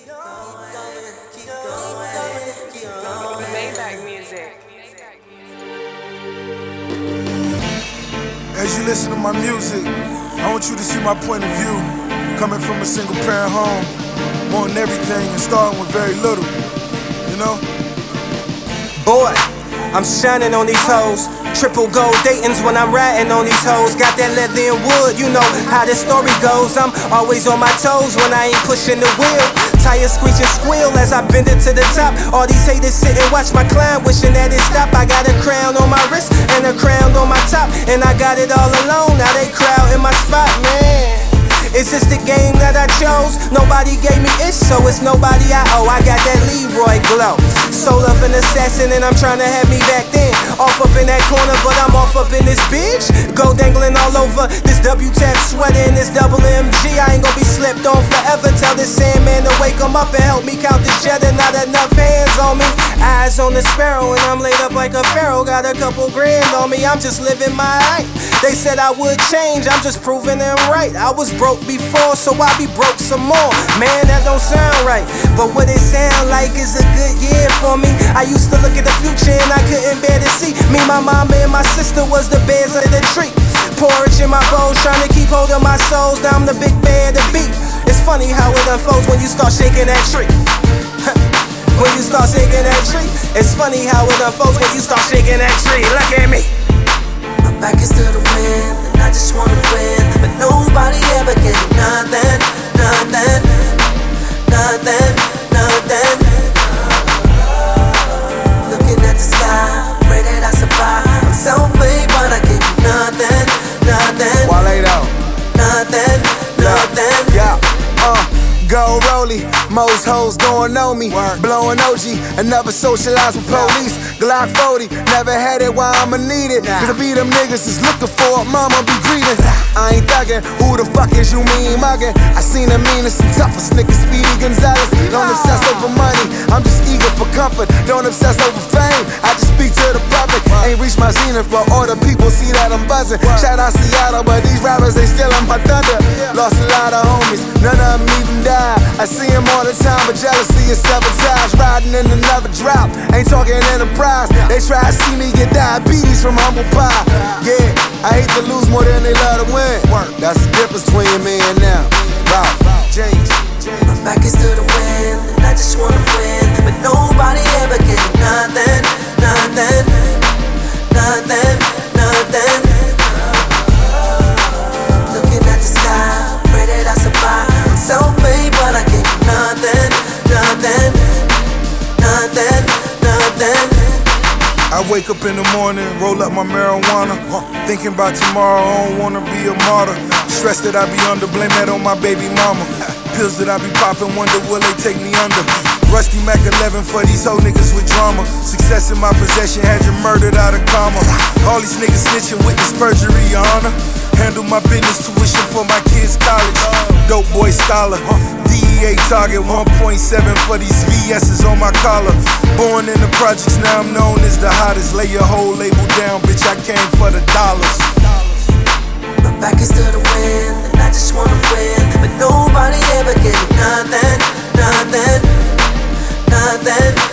Maybach music. As you listen to my music, I want you to see my point of view. Coming from a single parent home, wanting everything and starting with very little, you know? Boy, I'm shining on these hoes. Triple gold Dayton's when I'm riding on these hoes. Got that leather and wood, you know how this story goes. I'm always on my toes when I ain't pushing the wheel. Tires screech and squeal as I bend it to the top. All these haters sit and watch my climb, wishing that it stop. I got a crown on my wrist and a crown on my top, and I got it all alone. Now they crowd in my spot, man. Is this the game that I chose? Nobody gave me it, so it's nobody I owe. I got that Leroy glow. Soul of an assassin, and I'm trying to have me back then. Off up in that corner, but I'm off up in this bitch. Gold dangling all over this W-Tap sweater and this double MG. I ain't gonna be slept on forever. Tell this Sandman to wake him up and help me count this cheddar. Not enough hands on me. Eyes on the sparrow, and I'm laid up like a pharaoh. Got a couple grand on me, I'm just living my life. They said I would change, I'm just proving them right. I was broke before, so I be broke some more. Man, that don't sound right, but what it sound like is a good year for me. I used to look at the future and I couldn't bear to see. Me, my mama, and my sister was the bears of the tree. Porridge in my bowls, trying to keep hold of my souls. Now I'm the big bear of the beat. It's funny how it unfolds when you start shaking that tree. When you start shaking that tree, it's funny how it unfolds when you start shaking that tree. Look at me. My back is to the wind, and I just wanna win. But nobody ever gave me nothing, nothing, nothing, nothing. Looking at the sky, pray that I survive. I'm self-made, but I gave you nothing, nothing. Wale out. Nothing, nothing. Yeah, go rollie, most hoes gon' know me. Blowing OG, and never socialize with police. Glock 40, never had it, why I'ma need it? Cause I be them niggas is looking for it, mama be grieving. I ain't thuggin', who the fuck is you mean muggin'? I seen the meanest and toughest niggas, Speedy Gonzalez. Don't obsess over money, I'm just eager for comfort. Don't obsess over fame, I just speak to the public. Ain't reached my zenith, but all the people see that I'm buzzing. Shout out Seattle, but these rappers, they stealing my thunder. Lost a lot of homies, none of them even died. I see them all the time, but jealousy is sabotage. Riding in another drop, ain't talking enterprise. They try to see me get diabetes from humble pie. Yeah, I hate to lose more than they love to win. That's the difference between me and them. Ralph, James. My back is to the wind, and I just wanna win. But nobody ever gave me nothing, nothing, nothing, nothing. Looking at the sky, pray that I survive. I'm self-made, but I gave you nothing, nothing, nothing, nothing. I wake up in the morning, roll up my marijuana. Thinking about tomorrow, I don't wanna be a martyr. Stress that I be under, blame that on my baby mama. Pills that I be popping, wonder will they take me under. Rusty Mac 11 for these hoe niggas with drama. Success in my possession, had you murdered out of karma. All these niggas snitching, witness perjury, your honor. Handle my business, tuition for my kids' college. Dope boy scholar, DEA target 1.7 for these VS's on my collar. Born in the projects, now I'm known as the hottest. Lay your whole label down, bitch, I came for the dollars. My back is to the wind, and I just wanna win. But nobody ever gave me nothing, nothing, nothing.